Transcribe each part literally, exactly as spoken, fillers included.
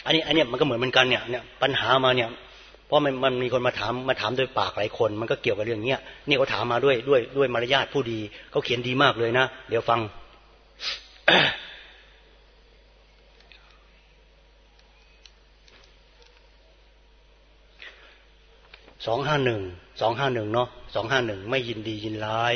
อันนี้อันนี้มันก็เหมือนเหมือนกันเนี่ยเนี่ยปัญหามาเนี่ยเพราะมันมันมีคนมาถามมาถามโดยปากหลายคนมันก็เกี่ยวกับเรื่องเนี้ยนี่เขาถามมาด้วยด้วยด้วยมารยาทผู้ดีเขาเขียนดีมากเลยนะเดี๋ยวฟัง สองห้าหนึ่งสองห้าหนึ่งเนาะสองห้าหนึ่งไม่ยินดียินร้าย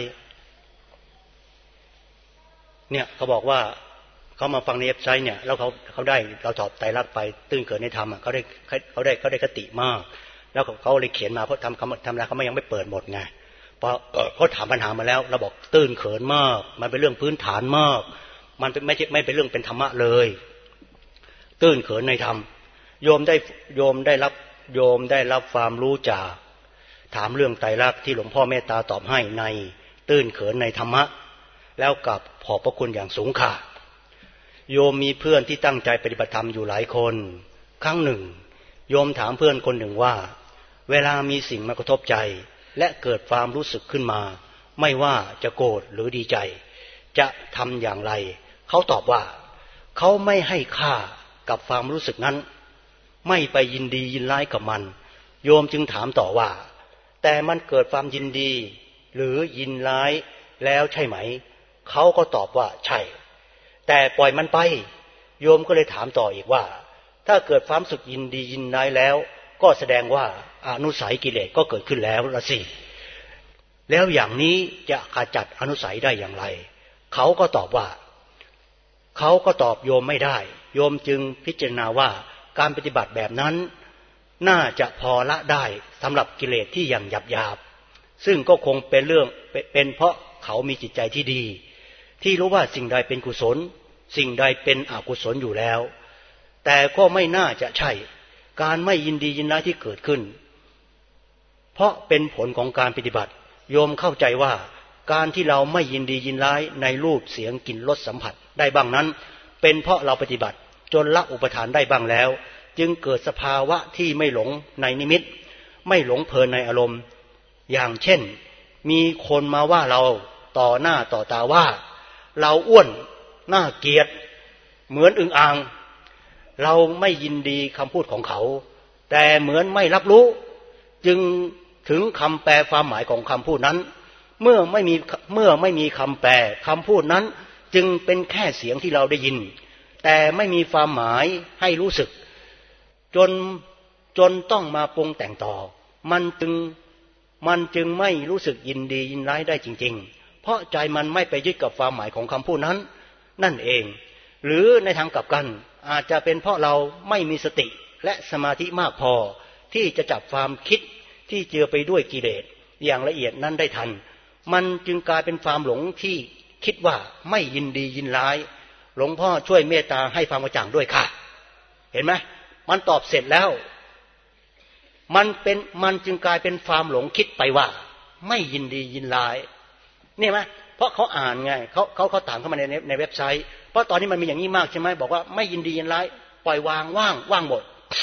เนี่ยเขาบอกว่าเขามาฟังในเว็บไซต์เนี่ยแล้วเขาเขาได้เราตอบไตรลักษณ์ไปตื้นเกิดในธรรมอ่ะเขาได้เขาได้เขาได้คติมากแล้วเขาเลยเขียนมาเพราะทำคำทำอะไรเขาไม่ยังไม่เปิดหมดไงพอเขาถามปัญหามาแล้วเราบอกตื้นเขินมากมันเป็นเรื่องพื้นฐานมากมันไม่ใช่ไม่เป็นเรื่องเป็นธรรมะเลยตื้นเขินในธรรมโยมได้โยมได้รับโยมได้รับความรู้จากถามเรื่องไตรลักษณ์ที่หลวงพ่อเมตตาตอบให้ในตื้นเขินในธรรมะแล้วกับขอบพระคุณอย่างสูงค่ะโยมมีเพื่อนที่ตั้งใจปฏิบัติธรรมอยู่หลายคนครั้งหนึ่งโยมถามเพื่อนคนหนึ่งว่าเวลามีสิ่งมากระทบใจและเกิดความรู้สึกขึ้นมาไม่ว่าจะโกรธหรือดีใจจะทำอย่างไรเขาตอบว่าเขาไม่ให้ค่ากับความรู้สึกนั้นไม่ไปยินดียินร้ายกับมันโยมจึงถามต่อว่าแต่มันเกิดความยินดีหรือยินร้ายแล้วใช่ไหมเขาก็ตอบว่าใช่แต่ปล่อยมันไปโยมก็เลยถามต่ออีกว่าถ้าเกิดความสึกยินดียินร้ายแล้วก็แสดงว่าอนุสัยกิเลสก็เกิดขึ้นแล้วละสิแล้วอย่างนี้จะขจัดอนุสัยได้อย่างไรเขาก็ตอบว่าเขาก็ตอบโยมไม่ได้โยมจึงพิจารณาว่าการปฏิบัติแบบนั้นน่าจะพอละได้สำหรับกิเลสที่ยังหยาบหยาบซึ่งก็คงเป็นเรื่องเป็นเพราะเขามีจิตใจที่ดีที่รู้ว่าสิ่งใดเป็นกุศลสิ่งใดเป็นอกุศลอยู่แล้วแต่ก็ไม่น่าจะใช่การไม่ยินดียินร้ายที่เกิดขึ้นเพราะเป็นผลของการปฏิบัติโยมเข้าใจว่าการที่เราไม่ยินดียินร้ายในรูปเสียงกลิ่นรสสัมผัสได้บ้างนั้นเป็นเพราะเราปฏิบัติจนละอุปทานได้บ้างแล้วจึงเกิดสภาวะที่ไม่หลงในนิมิตไม่หลงเพลินในอารมณ์อย่างเช่นมีคนมาว่าเราต่อหน้าต่อตาว่าเราอ้วนน่าเกลียดเหมือนอึ่งอ่างเราไม่ยินดีคำพูดของเขาแต่เหมือนไม่รับรู้จึงถึงคำแปลความหมายของคำพูดนั้นเมื่อไม่มีเมื่อไม่มีคำแปลคำพูดนั้นจึงเป็นแค่เสียงที่เราได้ยินแต่ไม่มีความหมายให้รู้สึกจนจนต้องมาปรุงแต่งต่อมันจึงมันจึงไม่รู้สึกยินดียินร้ายได้จริงๆเพราะใจมันไม่ไปยึดกับความหมายของคำพูดนั้นนั่นเองหรือในทางกลับกันอาจจะเป็นเพราะเราไม่มีสติและสมาธิมากพอที่จะจับความคิดที่เจือไปด้วยกิเลสอย่างละเอียดนั้นได้ทันมันจึงกลายเป็นความหลงที่คิดว่าไม่ยินดียินร้ายหลวงพ่อช่วยเมตตาให้ความกระจ่างด้วยค่ะเห็นไหมมันตอบเสร็จแล้วมันเป็นมันจึงกลายเป็นความหลงคิดไปว่าไม่ยินดียินร้ายนี่ไหมเพราะเขาอ่านไงเขาเขาเขาตามเข้ามาในในเว็บไซต์เพราะตอนนี้มันมีอย่างนี้มากใช่ไหมบอกว่าไม่ยินดียินร้ายปล่อยวางว่างว่างหมด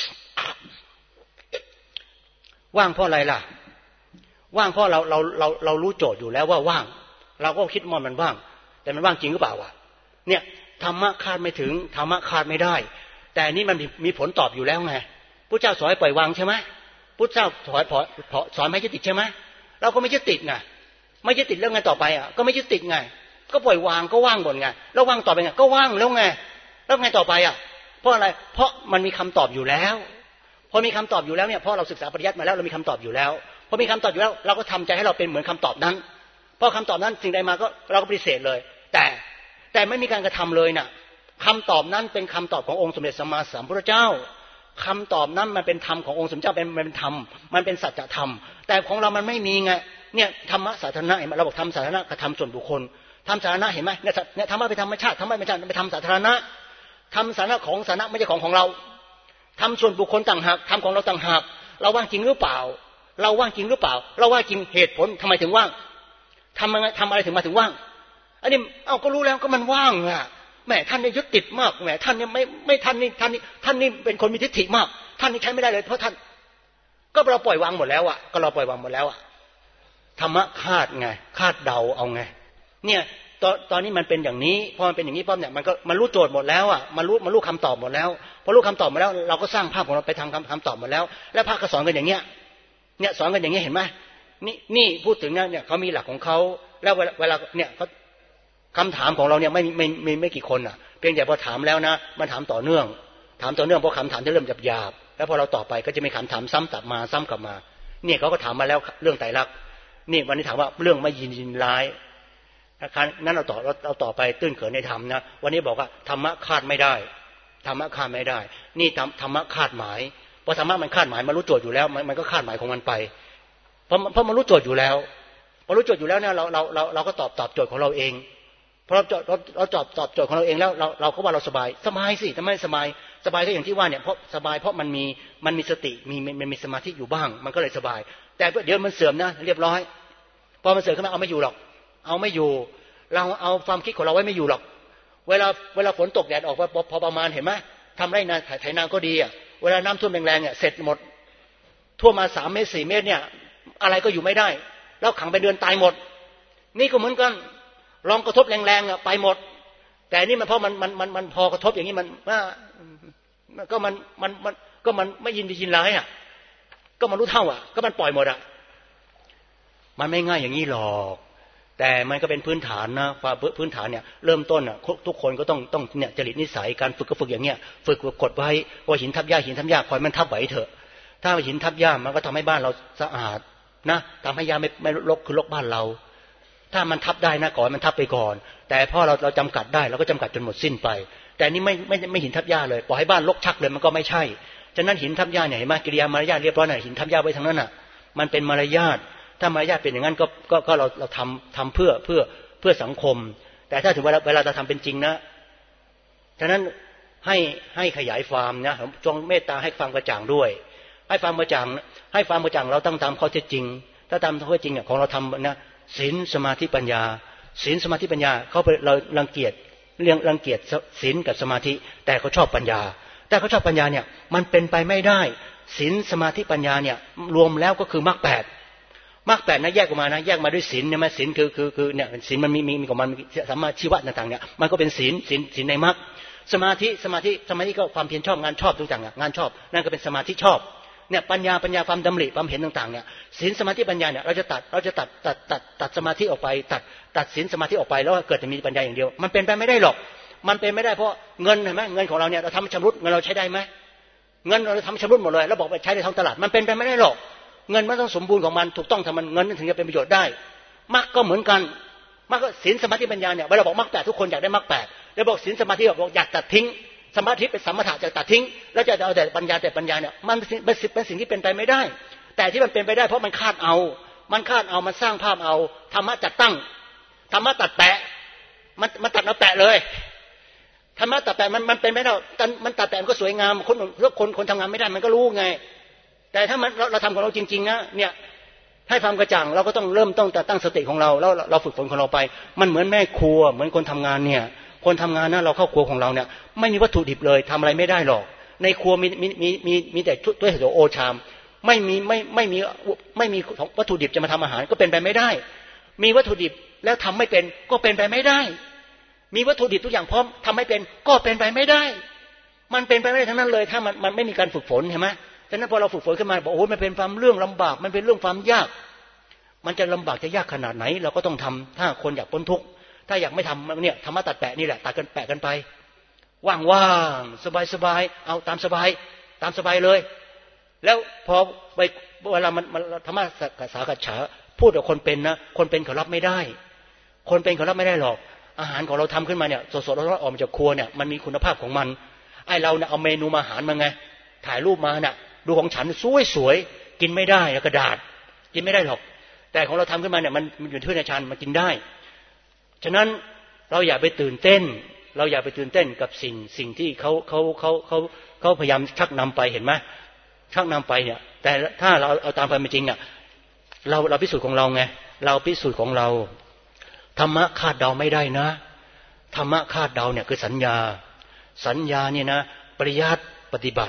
ว่างเพราะอะไรล่ะว่างเพราะเราเราเราเรารู้โจทย์อยู่แล้วว่าว่างเราก็คิดว่ามันว่างแต่มันว่างจริงหรือเปล่าวะเนี่ยธรรมะคาดไม่ถึงธรรมะคาดไม่ได้แต่นี่มันมีผลตอบอยู่แล้วไงพุทธเจ้าสอนให้ปล่อยวางใช่ไหมพุทธเจ้าสอนสอนไม่ยึดติดใช่ไหมเราก็ไม่ยึดติดไงไม่ยึดติดแล้วไงต่อไปอ่ะก็ไม่ยึดติดไงก็ปล่อยวางก็ว่างหมดไงแล้วว่างต่อไปไงก็ว่างแล้วไงแล้วไงต่อไปอ่ะเพราะอะไรเพราะมันมีคำตอบอยู่แล้วพอมีคำตอบอยู่แล้วเนี่ยเพราะเราศึกษาปริยัติมาแล้วเรามีคำตอบอยู่แล้วพอมีคำตอบอยู่แล้วเราก็ทำใจให้เราเป็นเหมือนคำตอบนั้นเพราะคำตอบนั้นสิ่งใดมาก็เราก็ปฏิเสธเลยแต่แต่ไม่มีการกระทำเลยน่ะคำตอบนั้นเป็นคำตอบขององค์สมเด็จสัมมาสัมพุทธเจ้าคำตอบนั้นมันเป็นธรรมขององค์สมเด็จเจ้าเป็นเป็นธรรมมันเป็นสัจธรรมแต่ของเรามันไม่มีไงเนี่ยธรรมะสาธารณะเราบอกธรรมสาธารณะกับธรรมส่วนบุคคลธรรมสาธารณะเห็นไหมเนี่ยเนี่ยธรรมะเป็นธรรมชาติธรรมะเป็นธรรมเป็นธรรมสาธารณะธรรมสาธารณะของสาธารณะไม่ใช่ของของเราธรรมส่วนบุคคลต่างหากธรรมของเราต่างหากเราว่างจริงหรือเปล่าเราว่างจริงหรือเปล่าเราว่างจริงเหตุผลทำไมถึงว่างทำอะไรทำอะไรถึงมาถึงว่างอันนี้เอ้าก็รู้แล้วก็มันว่างอ่ะแหมท่านนี่ยึดติดมากแหมท่านนี่ไม่ไม่ท่านนี่ท่านนี่ท่านนี่เป็นคนมีทิฏฐิมากท่านนี่ใช้ไม่ได้เลยเพราะท่านก็เราปล่อยวางหมดแล้วอ่ะก็เราปล่อยวางหมดแล้วอ่ะธรรมะคาดไงคาดเดาเอาไงเนี่ยตอนตอนนี้มันเป็นอย่างนี้พอมันเป็นอย่างนี้ปั๊บเนี่ยมันก็มันรู้โจทย์หมดแล้วอ่ะมันรู้มันรู้คำตอบหมดแล้วพอรู้คำตอบหมดแล้วเราก็สร้างภาพของเราไปทำคำคำตอบหมดแล้วแล้วพระก็สอนกันอย่างเงี้ยเนี่ยสอนกันอย่างเงี้ยเห็นไหมนี่นี่พูดถึงเนี่ยเขามีหลักของเขาแล้วเวลาเวลาเนี่ยเขาคำถามของเราเนี่ยไม่ไม่ไม่ไม่กี่คนอ่ะเพียงแต่พอถามแล้วนะมันถามต่อเนื่องถามต่อเนื่องเพราะคำถามที่เริ่มหยาบๆแล้วพอเราตอบไปก็จะมีคำถามซ้ำกลับมาซ้ำกลับมาเนี่ยเขาก็ถามมาแล้วเรื่องไตรลักษณ์นี่วันนี้ถามว่าเรื่องไม่ยินยินร้ายนั้นเราต่อเราเราต่อไปตื้นเขินในธรรมนะวันนี้บอกว่าธรรมะคาดไม่ได้ธรรมะคาดไม่ได้นี่ธรรมะคาดหมายเพราะธรรมะมันคาดหมายมันรู้โจทย์อยู่แล้วมันมันก็คาดหมายของมันไปเพราะเพราะมันรู้โจทย์อยู่แล้วพอรู้โจทย์อยู่แล้วเนี่ยเราเราเราเราก็ตอบตอบโจทย์ของเราเองเพราะเราเราเราตอบตอบโจทย์ของเราเองแล้วเราเราก็ว่าเราสบายสบายสิทำไมสบายสบายก็อย่างที่ว่าเนี่ยเพราะสบายเพราะมันมีมันมีสติมีมันมีสมาธิอยู่บ้างมันก็เลยสบายแต่เดี๋ยวมันเสื่อมนะเรียบร้อยพอมันเสื่อมขึ้นมาเอาไม่อยู่หรอกเอาไม่อยู่เราเอาความคิดของเราไว้ไม่อยู่หรอกเวลาเวลาฝนตกแดดออกพอประมาณเห็นไหมทำไรนาไถนาก็ดีอ่ะเวลาน้ำท่วมแรงๆเนี่ยเสร็จหมดท่วมมาสามเมตรสี่เมตรเนี่ยอะไรก็อยู่ไม่ได้แล้วขังไปเดือนตายหมดนี่ก็เหมือนกันลองกระทบแรงๆอ่ะไปหมดแต่นี่มันเพราะมันมันมันมันพอกระทบอย่างนี้มันว่าก็มันมันมันก็มันไม่ยินดียินร้ายอ่ะก็มันรู้เท่าอ่ะก็มันปล่อยหมดอ่ะมันไม่ง่ายอย่างนี้หรอกแต่มันก็เป็นพื้นฐานนะพื้นฐานเนี่ยเริ่มต้นอ่ะทุกคนก็ต้องต้องเนี่ยจริตนิสัยการฝึกก็ฝึกอย่างเงี้ยฝึกกดไว้ว่าหินทับหญ้าหินทับหญ้าคอยมันทับไหวเถอะถ้าหินทับหญ้ามันก็ทำให้บ้านเราสะอาดนะทำให้หญ้าไม่ไม่รกคือรกบ้านเราถ้ามันทับได้นะก่อนมันทับไปก่อนแต่พอเราเราจำกัดได้เราก็จำกัดจนหมดสิ้นไปแต่นี่ไม่ไม่ไม่หินทับหญ้าเลยปล่อยให้บ้านรกชักเลยมันก็ไม่ใช่ฉะนั้นหินทับหญ้าเนี่ยเห็นไหมกิริยามารยาทเรียบร้อยน่ะหินทับหญ้าไว้ทั้งนั้นน่ะมันเป็นมารยาทถ้ามารยาทเป็นอย่างนั้นก็ก็ก็เราเราทำทำเพื่อเพื่อเพื่อสังคมแต่ถ้าถึงเวลาเวลาเราทำเป็นจริงนะฉะนั้นให้ให้ขยายความนะจงเมตตาให้ฟังกระจ่างด้วยให้ฟังกระจ่างให้ฟังกระจ่างเราต้องตามข้อเท็จจริงถ้าตามข้อเท็จจริงเนี่ยของเราทำนะศีลสมาธิปัญญาศีลสมาธิปัญญาเขาไปเรารังเกียจเรื่องรังเกียจศีลกับสมาธิแต่เขาชอบปัญญาแต่เขาชอบปัญญาเนี่ยมันเป็นไปไม่ได้ศีลสมาธิปัญญาเนี่ยรวมแล้วก็คือมรรคแปดมรรคแปดนะแยกออกมานะแยกมาด้วยศีลเนี่ยมันศีลคือคือคือเนี่ยศีลมันมีมีมีของมันสัมมาชีวะต่างๆเนี่ยมันก็เป็นศีลศีลศีลในมรรคสมาธิสมาธิสมาธิก็ความเพียรชอบงานชอบต่างๆงานชอบนั่นก็เป็นสมาธิชอบเนี่ยปัญญาปัญญาความดำริความเห็นต่างๆเนี่ยศีลสมาธิปัญญาเนี่ยเราจะตัดเราจะตัดตัดตัดตัดสมาธิออกไปตัดตัดศีลสมาธิออกไปแล้วเกิดจะมีปัญญาอย่างเดียวมันเป็นไปไม่ได้หรอกมันเป็นไม่ได้เพราะเงินเห็นไหมเงินของเราเนี่ยเราทำชำรุดเงินเราใช้ได้ไหมเงินเราทำชำรุดหมดเลยแล้วบอกไปใช้ในท้องตลาดมันเป็นไปไม่ได้หรอกเงินมันต้องสมบูรณ์ของมันถูกต้องทำมันเงินถึงจะเป็นประโยชน์ได้มรรคก็เหมือนกันมรรคศีลสมาธิปัญญาเนี่ยเวลาบอกมรรคแปดทุกคนอยากได้มรรคแปดแล้วบอกศีลสมาธิบอกอยากตัดทิ้งสมาธิเป็นสัมมาถะจะตัดทิ้งแล้วจะเอาแต่ปัญญาแต่ปัญญาเนี่ยมันเป็นสิ่งที่เป็นไปไม่ได้แต่ที่มันเป็นไปได้เพราะมันคาดเอามันคาดเอามันสร้างภาพเอาธรรมะจัดตั้งธรรมะตัดแปะมันมันตัดเอาแปะเลยธรรมะตัดแปะมันมันเป็นไม่ได้มันตัดแปะมันก็สวยงามคนคนคนทำงานไม่ได้มันก็รู้ไงแต่ถ้ามันเราเราทำของเราจริงๆนะเนี่ยให้ความกระจ่างเราก็ต้องเริ่มต้องตั้งสติของเราแล้วเราฝึกฝนของเราไปมันเหมือนแม่ครัวเหมือนคนทำงานเนี่ยคนทำงานนะเราเข้าครัวของเราเนี่ยไม่มีวัตถุดิบเลยทำอะไรไม่ได้หรอกในครัวมีมีมีมีมีแต่ถ้วยโถโอชามไม่มีไม่ไม่มีไม่มีวัตถุดิบจะมาทำอาหารก็เป็นไปไม่ได้มีวัตถุดิบแล้วทำไม่เป็นก็เป็นไปไม่ได้มีวัตถุดิบทุกอย่างพร้อมทำไม่เป็นก็เป็นไปไม่ได้มันเป็นไปไม่ได้ทั้งนั้นเลยถ้ามันมันไม่มีการฝึกฝนเห็นไหมฉะนั้นพอเราฝึกฝนขึ้นมาบอกโอ้มันเป็นความเรื่องลำบากมันเป็นเรื่องความยากมันจะลำบากจะยากขนาดไหนเราก็ต้องทำถ้าคนอยากพ้นทุกข์ถ้าอยากไม่ทำเนี่ยธรรมะตัดแปะนี่แหละตัดกันแปะกันไปว่างๆสบายๆเอาตามสบายตามสบายเลยแล้วพอไปเวลามันธรรมะสากัจฉาพูดกับคนเป็นนะคนเป็นเขารับไม่ได้คนเป็นเขารับไม่ได้หรอกอาหารของเราทำขึ้นมาเนี่ยสดๆร้อนๆออกมาจากครัวเนี่ยมันมีคุณภาพของมันไอเราเนี่ยเอาเมนูอาหารมาไงถ่ายรูปมาเนี่ยดูของฉันสวยๆกินไม่ได้กระดาษกินไม่ได้หรอกแต่ของเราทำขึ้นมาเนี่ยมันมันอยู่ที่ในชานมันกินได้ฉะนั้นเราอย่าไปตื่นเต้นเราอย่าไปตื่นเต้นกับสิ่งสิ่งที่เขาเขาเขาเขาเขาพยายามชักนำไปเห็นไหมชักนำไปเนี่ยแต่ถ้าเราเอาตามไปเป็นจริงอ่ะเราเราพิสูจน์ของเราไงเราพิสูจน์ของเราธรรมะคาดเดาไม่ได้นะธรรมะคาดเดาเนี่ยคือสัญญาสัญญาเนี่ยนะปริยัติปฏิบัติ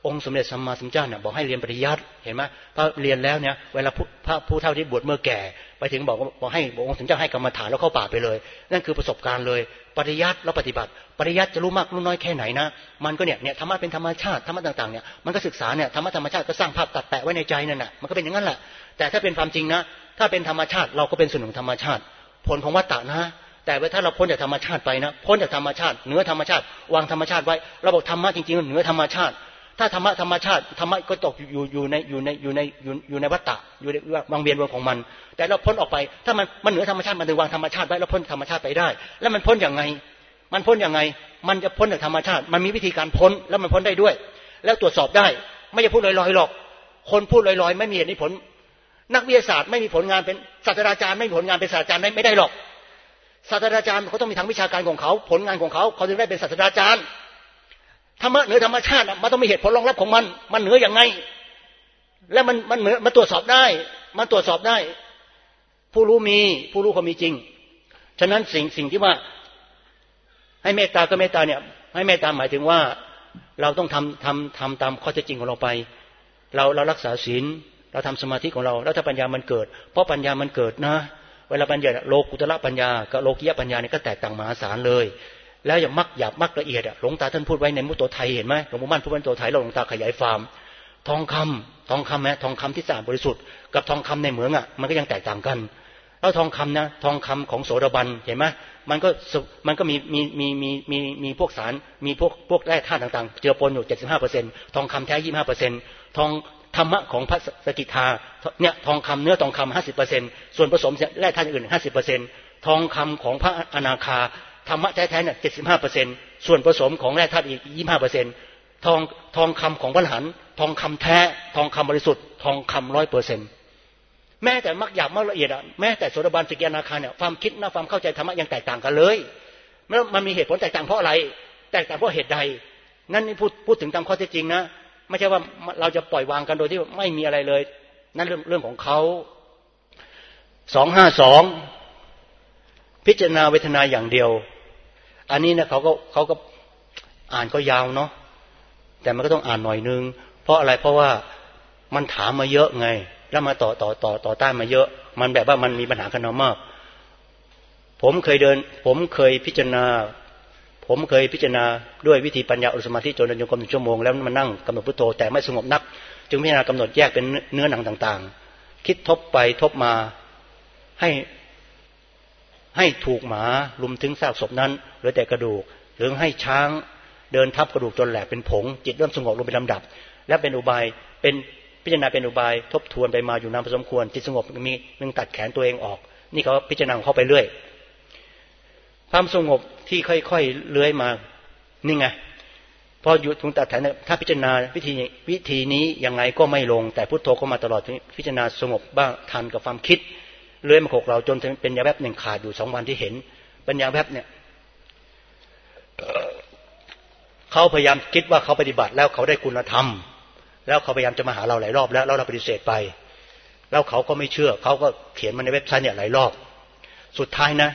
องค์สมเด็จสัมมาสัมพุทธเจ้าเนี่ยบอกให้เรียนปริยัติเห็นไหมพอเรียนแล้วเนี่ยเวลาพระผู้เฒ่าที่บวชเมื่อแก่ไปถึงบอกบอกให้องค์สมเด็จเจ้าให้กรรมฐานแล้วเข้าป่าไปเลยนั่นคือประสบการณ์เลยปริยัติแล้วปฏิบัติปริยัติจะรู้มากรู้น้อยแค่ไหนนะมันก็เนี่ยเนี่ยธรรมะเป็นธรรมชาติธรรมะต่างๆเนี่ยมันก็ศึกษาเนี่ยธรรมะธรรมชาติก็สร้างภาพตัดแปะไว้ในใจนั่นน่ะมันก็เป็นอย่างนั้นแหละแต่ถ้าเป็นความจริงนะถ้าเป็นธรรมชาติเราก็เป็นส่วนหนึ่งธรรมชาติผลของวัฏฏะนะแต่ว่าถ้าเราพ้นจากธรรมชาติไปนะพ้นจากธรรมชาติเหนือธรรมชาติวางธรรมชาติไว้เราบอกธรรมะจริงๆเหนือธรรมชาติถ้าธรรมะธรรมชาติธรรมะก็ตกอยู่อยู่ในอยู่ในอยู่ในอยู่อยู่ในวัฏฏะอยู่ในวงเวียนวนของมันแต่เราพ้นออกไปถ้ามันมันเหนือธรรมชาติมันถึงวางธรรมชาติไว้แล้วพ้นธรรมชาติไปได้แล้วมันพ้นอย่างไงมันพ้นอย่างไงมันจะพ้นจากธรรมชาติมันมีวิธีการพ้นแล้วมันพ้นได้ด้วยแล้วตรวจสอบได้ไม่ใช่พูดลอยๆหรอกคนพูดลอยๆไม่มีเหตุผลนักวิทยาศาสตร์ไม่มีผลงานเป็นศาสตราจารย์ไม่มีผลงานเป็นศาสตราจารย์ไม่ได้หรอกศาสตราจารย์เขาต้องมีทางวิชาการของเขาผลงานของเขาเขาถึงได้เป็นศาสตราจารย์ธรรมะเหนือธรรมชาติมันต้องมีเหตุผลรองรับของมันมันเหนืออย่างไงและมันมันเหนือมันตรวจสอบได้มันตรวจสอบได้ผู้รู้มีผู้รู้เขามีจริงฉะนั้นสิ่งสิ่งที่ว่าให้เมตตาก็เมตตาเนี่ยให้เมตตาหมายถึงว่าเราต้องทำทำทำตามข้อเท็จจริงของเราไปเราเรารักษาศีลเราทำสมาธิของเราแล้วถ้าปัญญามันเกิดเพราะปัญญามันเกิดนะเวลาปัญญาโลกุตระปัญญากับโลกิยปัญญาเนี่ยก็แตกต่างมหาศาลเลยแล้วอย่างมักหยาบมักละเอียดอ่ะหลวงตาท่านพูดไว้ในมุตโตไทยเห็นไหมหลวงปู่มั่นพูดไว้ในมุตโตไทยแล้วหลวงตาขยายความทองคำทองคำแม้ทองคำที่สะอาดบริสุทธิ์กับทองคำในเหมืองอ่ะมันก็ยังแตกต่างกันแล้วทองคำนะทองคำของโสดาบันเห็นไหมมันก็มันก็มีมีมีมีมีมีพวกสารมีพวกพวกแร่ธาตุต่างๆเจือปนอยู่ เจ็ดสิบห้าเปอร์เซ็นต์ ทองคำแท้ ยี่สิบห้าเปอร์เซ็นต์ ทองธรรมะของพระสกิทาเนี่ยทองคำเนื้อทองคำ ห้าสิบเปอร์เซ็นต์ ส่วนผสมแร่ธาตุอื่น ห้าสิบเปอร์เซ็นต์ ทองคำของพระอนาคาธรรมะแท้ๆเนี่ย เจ็ดสิบห้าเปอร์เซ็นต์ ส่วนผสมของแร่ธาตุอีก ยี่สิบห้าเปอร์เซ็นต์ ทองทองคำของพระอรหันต์ทองคำแท้ทองคำบริสุทธิ์ทองคำ ร้อยเปอร์เซ็นต์ แม้แต่มักหยาบมักละเอียดอ่ะแม้แต่โสดาบันสกิทานาคาเนี่ยความคิดนะความเข้าใจธรรมะยังแตกต่างกันเลยแล้วมันมีเหตุผลแตกต่างเพราะอะไรแตกต่างเพราะเหตุใดนั่นนี่พูดพูดถึงตามข้อเท็จจริงนะไม่ใช่ว่าเราจะปล่อยวางกันโดยที่ไม่มีอะไรเลยนั่นเรื่องเรื่องของเขาสองห้าสองพิจารณาเวทนาอย่างเดียวอันนี้นะเขาก็เขาก็อ่านก็ยาวเนาะแต่มันก็ต้องอ่านหน่อยนึงเพราะอะไรเพราะว่ามันถามมาเยอะไงแล้วมาต่อต่อต่อต่อต้านมาเยอะมันแบบว่ามันมีปัญหากันมากผมเคยเดินผมเคยพิจารณาผมเคยพิจารณาด้วยวิธีปัญญาอุสมาธิจนเดินโยกมหนึ่งชั่วโมงแล้วมันนั่งกำหนดพุทโธแต่ไม่สงบนักจึงพิจารณากำหนดแยกเป็นเนื้อหนังต่างๆคิดทบไปทบมาให้ให้ถูกหมาลุมถึงซากศพนั้นหรือแต่กระดูกหรือให้ช้างเดินทับกระดูกจนแหลกเป็นผงจิตเริ่มสงบลงเป็นลำดับและเป็นอุบายเป็นพิจารณาเป็นอุบายทบทวนไปมาอยู่นานพอสมควรจิตสงบมีมึงตัดแขนตัวเองออกนี่เขาพิจารณาเข้าไปเรื่อยความสงบที่ค่อยๆเลื้อยมานี่ไงพออยู่ถึงตัดแขนถ้าพิจารณาวิธีวิธีนี้ยังไงก็ไม่ลงแต่พุทโธก็มาตลอดพิจารณาสงบบ้างทันกับความคิดเลื้อยมาขกเราจนเป็นยาแวบหนึ่งขาดอยู่สองวันที่เห็นเป็นยาแวบเนี่ยเขาพยายามคิดว่าเขาปฏิบัติแล้วเขาได้คุณธรรมแล้วเขาพยายามจะมาหาเราหลายรอบแล้วแล้วเราปฏิเสธไปแล้วเขาก็ไม่เชื่อเขาก็เขียนมาในเว็บไซต์เนี่ยหลายรอบสุดท้ายนะ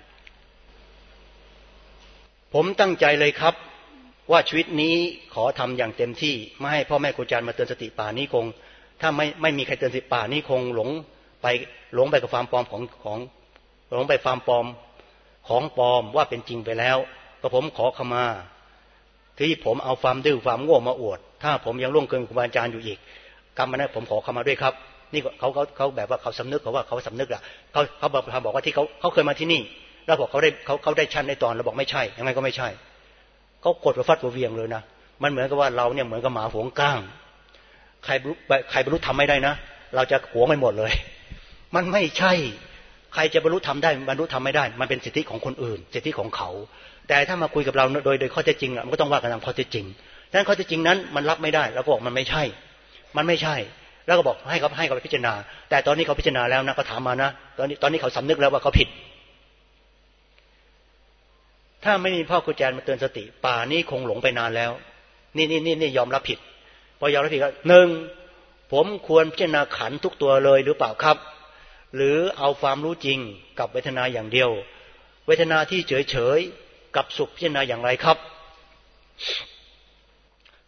ผมตั้งใจเลยครับว่าชีวิตนี้ขอทำอย่างเต็มที่ไม่ให้พ่อแม่ครูอาจารย์มาเตือนสติป่านี้คงถ้าไม่ไม่มีใครเตือนสติป่านี้คงหลงไปหลงไปกับความปลอมของของหลงไปความปลอมของปลอมว่าเป็นจริงไปแล้วก็ผมขอขมาที่ผมเอาความดื้อความโง่มาอวดถ้าผมยังล่วงเกินครูบาอาจารย์อยู่อีกกรรมนั้นผมขอขมาด้วยครับนี่เขาเขาเขาแบบว่าเขาสำนึกเขาว่าเขาสำนึกอ่ะเขาเขาบอกบอกว่าที่เขาเขาเคยมาที่นี่แล้วบอกเขาได้เขาเขาได้ชั้นในตอนเราบอกไม่ใช่ยังไงก็ไม่ใช่เขากดประฟัดประเวียงเลยนะมันเหมือนกับว่าเราเนี่ยเหมือนกับหมาหวงก้างใครใครบรรลุทำไม่ได้นะเราจะหวงไม่หมดเลยมันไม่ใช่ใครจะบรรลุทำได้บรรลุทำไม่ได้มันเป็นสิทธิของคนอื่นสิทธิของเขาแต่ถ้ามาคุยกับเราโดยโดยข้อเท็จจริงอ่ะมันก็ต้องว่ากันตามข้อเท็จจริงดังนั้นข้อเท็จจริงนั้นมันรับไม่ได้แล้วก็บอกมันไม่ใช่มันไม่ใช่แล้วก็บอกให้เขาให้เขาไปพิจารณาแต่ตอนนี้เขาพิจารณาแล้วนะก็ถามมานะตอนนี้ตอนนี้เขาสำนึกแล้วว่าเขาผิดถ้าไม่มีพ่อครูอาจารย์มาเตือนสติป่านี้คงหลงไปนานแล้วนี่นี่นี่นี่ยอมรับผิดพอยอมรับผิดก็หนึ่งผมควรพิจารณาขันธ์ทุกตัวเลยหรือเปล่าครับหรือเอาความรู้จริงกับเวทนาอย่างเดียวเวทนาที่เฉยเฉยกับสุขพิจารณาอย่างไรครับ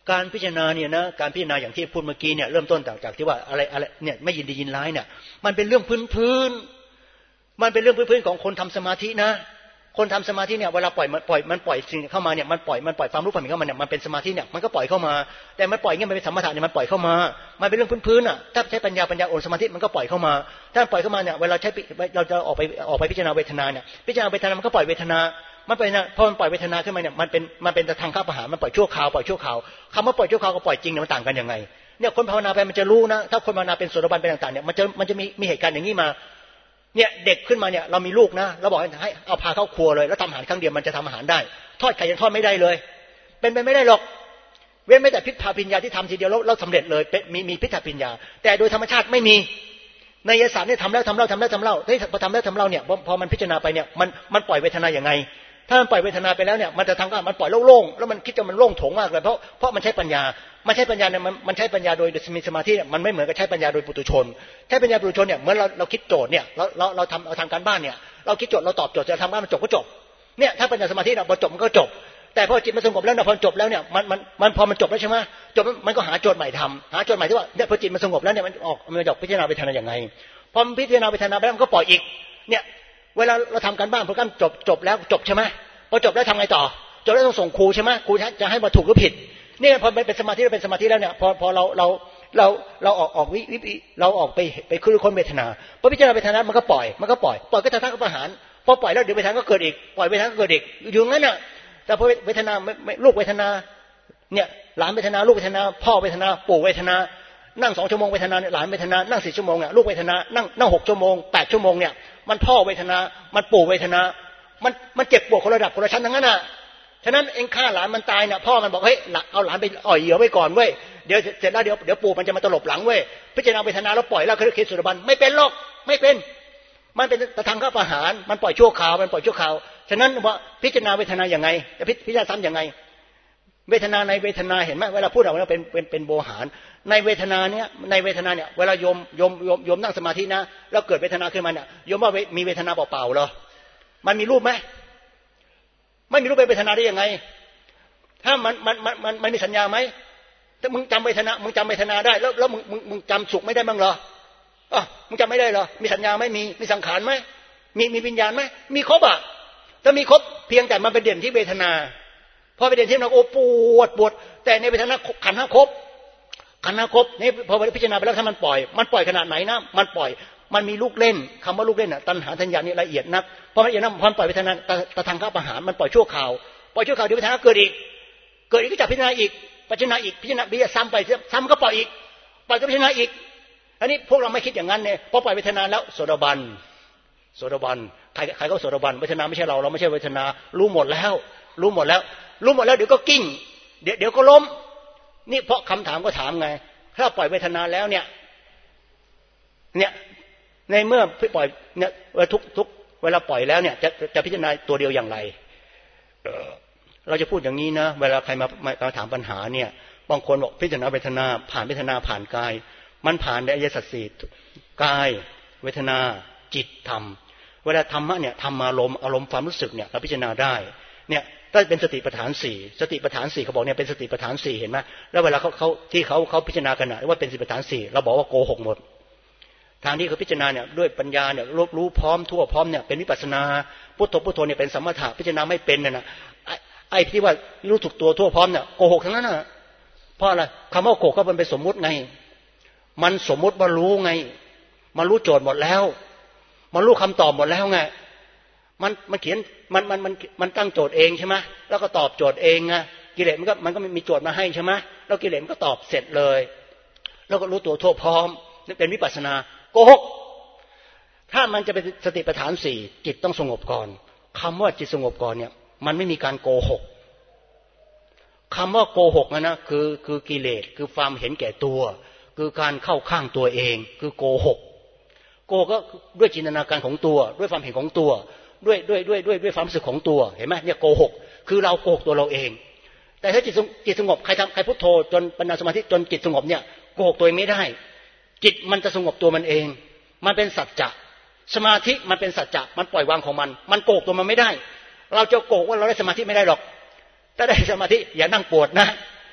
การพิจารณาเนี่ยนะการพิจารณาอย่างที่พูดเมื่อกี้เนี่ยเริ่มต้นจากที่ว่าอะไรอะไรเนี่ยไม่ยินดียินร้ายเนี่ยมันเป็นเรื่องพื้นๆมันเป็นเรื่องพื้นๆของคนทำสมาธินะคนทำสมาธิเนี่ยเวลาปล่อยมันปล่อยมันปล่อยสิ่งเข้ามาเนี่ยมันปล่อยมันปล่อยความรู้ความเห็นเข้ามาเนี่ยมันเป็นสมาธิเนี่ยมันก็ปล่อยเข้ามาแต่มันปล่อยเงี้ยมันเป็นสมถะเนี่ยมันปล่อยเข้ามามันเป็นเรื่องพื้นๆอ่ะถ้าใช้ปัญญาปัญญาโอนสมาธิมันก็ปล่อยเข้ามาถ้าปล่อยเข้ามาเนี่ยเวลาใช้เราจะออกไปออกไปพิจารณาเวทนาเนี่ยพิจารณาเวทนามันก็ปล่อยเวทนามันเป็นนะพอมันปล่อยเวทนาขึ้นมาเนี่ยมันเป็นมันเป็นทางข้ามประหารมันปล่อยชั่วคราวปล่อยชั่วคราวคำว่าปล่อยชั่วคราวกับปล่อยจริงเนี่ยมันต่างกันยังไงเนี่ยคนภาวนาไปมันจะรู้นะถ้าคนภาวนาเป็นโสดาบันเป็นต่างๆเนี่ยมันจะมันจะมีมีเหตุการณ์อย่างนี้มาเนี่ยเด็กขึ้นมาเนี่ยเรามีลูกนะเราบอกให้เอาพาเข้าครัวเลยแล้วทำอาหารครั้งเดียวมันจะทำอาหารได้ทอดไข่ยังทอดไม่ได้เลยเป็นไปไม่ได้หรอกเว้นไม่แต่พิธาปิญญาที่ทำทีเดียวแล้วเราสำเร็จเลยมีมีพิธาปิญญาแต่โดยธรรมชาติไม่มีในยศาสตร์เนี่ยทำแล้วทำเล่าทำแล้วทำเล่าเฮ้ยพอทำแล้วทำเล่าเนี่ยพอมันพิจารณาไปเนี่ยมันมันปล่อยเวทนาอย่างไงถ้ามันปล่อยเวทนาไปแล้วเนี่ยมันจะทำก็มันปล่อยโล่งๆแล้วมันคิดจะมันโล่งโถงมากเลยเพราะเพราะมันใช้ปัญญามันใช้ปัญญาเนี่ยมันมันใช้ปัญญาโดยมีสมาธิเนี่ยมันไม่เหมือนกับใช้ปัญญาโดยปุถุชนใช้ปัญญาปุถุชนเนี่ยเหมือนเราเราคิดโจทย์เนี่ยเราเราเราทำเราทำการบ้านเนี่ยเราคิดโจทย์เราตอบโจทย์จะทำบ้านมันจบก็จบเนี่ยถ้าปัญญาสมาธิเนี่ยพอจบมันก็จบแต่พอจิตมันสงบแล้วเนี่ยพอจบแล้วเนี่ยมันมันมันพอมันจบแล้วใช่ไหมจบมันก็หาโจทย์ใหม่ทำหาโจทย์ใหม่ที่ว่าเนี่ยพอจิตมันสงบแล้วเนี่ยมันออกมันจะพิจารณาเวทนาอย่างไงพอพิจารณาเวทนาไปแล้วมันก็ปล่อยอีกเนี่ยเวลาเราทำการบ้านโปรแกรมจบจบแล้วจบใช่ไหมพอจบแล้วทำไงต่อจบแล้วต้องส่งครูใช่ไหมครูจะให้มาถูกหรือผิดเนี่ยพอเป็นสมาธิเราเป็นสมาธิแล้วเนี่ยพอพอเราเราเราเราออกออกวิวิเราออกไปไปคือคนเวทนาพอพิจารณาเวทนามันก็ปล่อยมันก็ปล่อยปล่อยก็จะทั้งประหารพอปล่อยแล้วเดี๋ยวเวทนาก็เกิดอีกปล่อยเวทนาก็เกิดอีกอยู่งั้นน่ะแต่พอเวทนาลูกเวทนาเนี่ยหลานเวทนาลูกเวทนาพ่อเวทนาปู่เวทนานั่งสองชั่วโมงเวทนาหลานเวทนานั่งสี่ชั่วโมงเนี่ยลูกเวทนานั่งนั่งหกชั่วโมงแปดชั่วโมงเนี่ยมันพ่อเวทนามันปู่เวทนามันมันเจ็บปวดคนระดับคนละชั้นทั้งนั้นน่ะฉะนั้นเองฆ่าหลานมันตายเนี่ยพ่อมันบอกเฮ้ยเอาหลานไปอ่อยเหยื่อไว้ก่อนเว้ยเดี๋ยวเสร็จแล้วเดี๋ยวเดี๋ยวปู่มันจะมาตลบหลังเว้ยพิจารณาเวทนาแล้วปล่อยแล้วคือคิดสุดบันไม่เป็นหรอกไม่เป็นมันเป็นตะทางข้าประหารมันปล่อยชั่วคราวมันปล่อยชั่วคราวฉะนั้นว่าพิจารณาเวทนาอย่างไงจะพิจารณาซ้ำอย่างไงเวทนาในเวทนาเห็นไหมเวลาพูดออกมาเป็นเป็นเป็นโบหารในเวทนาเนี้ยในเวทนาเนี่ยเวลาโยมโยมโยมโยมนั่งสมาธินะแล้วเกิดเวทนาขึ้นมาเนี่ยโยมว่ามีเวทนาเปล่าๆเหรอมันมีรูปไหมไม่มีรูปเป็นเวทนาได้ยังไงถ้ามันมันมันมันมันมีสัญญาไหมถ้ามึงจำเวทนามึงจำเวทนาได้แล้วแล้วมึงมึงมึงจำสุขไม่ได้บ้างเหรออ๋อมึงจำไม่ได้เหรอมีสัญญาไหมมีมีสังขารไหมมีมีวิญญาณไหมมีครบอ่ะถ้ามีครบเพียงแต่มันเป็นเด่นที่เวทนาพอไปเด่นที่เราโอ้ปวดปวดแต่ในเวทนาขันธ์ห้าครบขันธ์ห้าครบนี่พอไปพิจารณาไปแล้วถ้ามันปล่อยมันปล่อยขนาดไหนนะมันปล่อยมันมีลูกเล่นคำว่าลูกเล่นอ่ะตัณหาทัญญานี่ละเอียดนักเพราะละเอียดนักพอปล่อยเวทนาตะทางข้าประหารมันปล่อยชั่วคราวปล่อยชั่วคราวเดี๋ยวเวทนาเกิดอีกเกิดอีกก็จะพิจารณาอีกพิจารณาอีกพิจารณาพิจารณาซ้ำไปซ้ำก็ปล่อยอีกปล่อยก็พิจารณาอีกอันนี้พวกเราไม่คิดอย่างนั้นเนี่ยพอปล่อยเวทนาแล้วโสดาบันโสดาบันใครใครก็โสดาบันเวทนาไม่ใช่เราเราไม่ใช่เวทนารู้หมดแล้วรู้หมดแล้วรู้หมดแล้วเดี๋ยวก็กิ้งเดี๋ยวเดี๋ยวก็ล้มนี่เพราะคำถามก็ถามไงถ้าปล่อยเวทนาแล้วเนี่ยเนี่ยในเมื่อปล่อยเนี่ยทุกทุกเวลาปล่อยแล้วเนี่ยจะจะพิจารณาตัวเดียวอย่างไรเราจะพูดอย่างนี้นะเวลาใครมามาถามปัญหาเนี่ยบางคนบอกพิจารณาเวทนาผ่านเวทนาผ่านกายมันผ่านในอริยสัจสี่กายเวทนาจิตธรรมเวลาธรรมะเนี่ยธรรมอารมณ์อารมณ์ความรู้สึกเนี่ยเราพิจารณาได้เนี่ยถ้าเป็นสติปัฏฐานสี่สติปัฏฐานสี่เขาบอกเนี่ยเป็นสติปัฏฐานสี่เห็นไหมแล้วเวลาเขาเขาที่เขาเขาพิจารณากันนะว่าเป็นสติปัฏฐานสี่เราบอกว่าโกหกหมดทางที่เขาพิจารณาเนี่ยด้วยปัญญาเนี่ยรู้รู้พร้อมทั่วพร้อมเนี่ยเป็นวิปัสสนาพุทโธพุทโธเนี่ยเป็นสมถะพิจารณาไม่เป็นน่ะนะไอ้ที่ว่ารู้ถูกตัวทั่วพร้อมเนี่ยโกหกทั้งนั้นน่ะเพราะอะไรคำว่าโกหกก็มันเป็นสมมุติไงมันสมมุติว่ารู้ไงมันรู้โจทย์หมดแล้วมันรู้คำตอบหมดแล้วไงมันมันเขียนมันมันมันมันตั้งโจทย์เองใช่ไหมแล้วก็ตอบโจทย์เองไงกิเลสมันก็มันก็มีโจทย์มาให้ใช่ไหมแล้วกิเลสมันก็ตอบเสร็จเลยแล้วก็รู้ตัวทั่วพร้อมนี่เป็นวิปัสสนาโกหกถ้ามันจะเป็นสติปัฏฐานสี่จิตต้องสงบก่อนคำว่าจิตสงบก่อนเนี่ยมันไม่มีการโกหกคำว่าโกหกนะนะคือคือกิเลสคือความเห็นแก่ตัวคือการเข้าข้างตัวเองคือโกหกโกก็ด้วยจินตนาการของตัวด้วยความเห็นของตัวด้วยด้วยด้วยด้วยด้วยความรู้สึกของตัวเห็นไหมเนี่ยโกหกคือเราโกหกตัวเราเองแต่ถ้าจิตจิตสงบใครทำใครพุทโธจนปัญญาสมาธิจนจิตสงบเนี่ยโกหกตัวเองไม่ได้จิตมันจะสงบตัวมันเองมันเป็นสัจจะสมาธิมันเป็นสัจจะมันปล่อยวางของมันมันโกหกตัวมันไม่ได้เราจะโกหกว่าเราได้สมาธิไม่ได้หรอกถ้าได้สมาธิอย่านั่งปวดนะ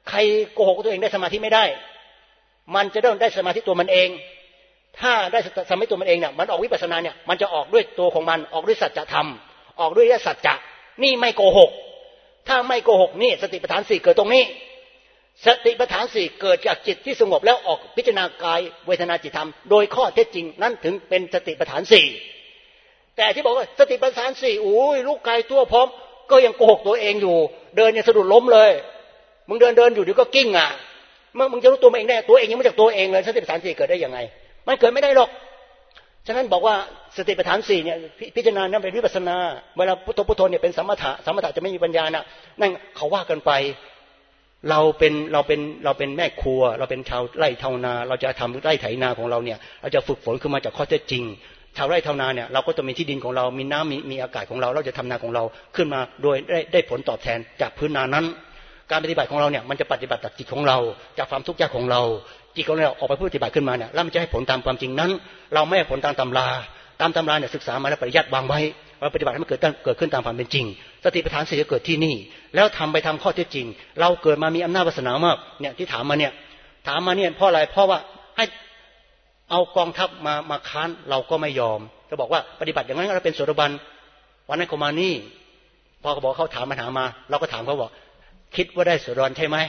ใครโกหกตัวเองได้สมาธิไม่ได้มันจะต้องได้สมาธิตัวมันเองถ้าได้สมาธิตัวมันเองเนี่ยมันออกวิปัสสนาเนี่ยมันจะออกด้วยตัวของมันออกด้วยสัจธรรมออกด้วยสัจจะนี่ไม่โกหกถ้าไม่โกหกนี่สติปัฏฐานสี่เกิดตรงนี้สติปัฏฐานสี่เกิดจากจิตที่สงบแล้วออกพิจารณากายเวทนาจิตธรรมโดยข้อเท็จจริงนั้นถึงเป็นสติปัฏฐานสี่แต่ที่บอกว่าสติปัฏฐานสี่อุ้ยลูกกายตัวพร้อมก็ยังโกหกตัวเองอยู่เดินเนี่ยสะดุดล้มเลยมึงเดินเดินอยู่เดี๋ยวก็กิ้งอ่ะมึงมึงจะรู้ตัวเองได้ตัวเองยังไม่จากตัวเองเลยสติปัฏฐานสี่เกิดได้ยังไงมันเกิดไม่ได้หรอกฉะนั้นบอกว่าสติปัฏฐานสี่เนี่ยพิจารณานั้นเป็นวิปัสสนาเวลาพุทโธพุทโธเนี่ยเป็นสมถะสมถะจะไม่มีปัญญานะนั่นเขาว่ากันไปเราเป็นเราเป็นเราเป็นแม่ครัวเราเป็นชาวไร่ชาวนาเราจะทำไร่ไถนาของเราเนี่ยเราจะฝึกฝนขึ้นมาจากข้อเท็จจริงชาวไร่ชาวนาเนี่ยเราก็จะมีที่ดินของเรามีน้ำมีมีอากาศของเราเราจะทำนาของเราขึ้นมาโดยได้ได้ผลตอบแทนจากพื้นนานั้นการปฏิบัติของเราเนี่ยมันจะปฏิบัติจากจิตของเราจากความทุกข์ยากของเราจิตของเราออกไปปฏิบัติขึ้นมาเนี่ยแล้วมันจะให้ผลตามความจริงนั้นเราไม่ให้ผลตามตำราตามตำราเนี่ยศึกษามาแล้วปริยัติวางไว้เราปฏิบัติให้มันเกิดเกิดขึ้นตามความเป็นจริงสติปัฏฐานสี่จะเกิดที่นี่แล้วทำไปทำข้อเท็จจริงเราเกิดมามีอำนาจวาสนามากเนี่ยที่ถามมาเนี่ยถามมาเนี่ยเพราะอะไรเพราะว่าให้เอากองทัพมามาค้านเราก็ไม่ยอมจะบอกว่าปฏิบัติอย่างนั้นเราเป็นโสดาบันวันนั้นเขามานี่พอเขาบอกเขาถามปัญหามาเราก็ถามเขาบอกคิดว่าได้โสดาบันใช่ไหม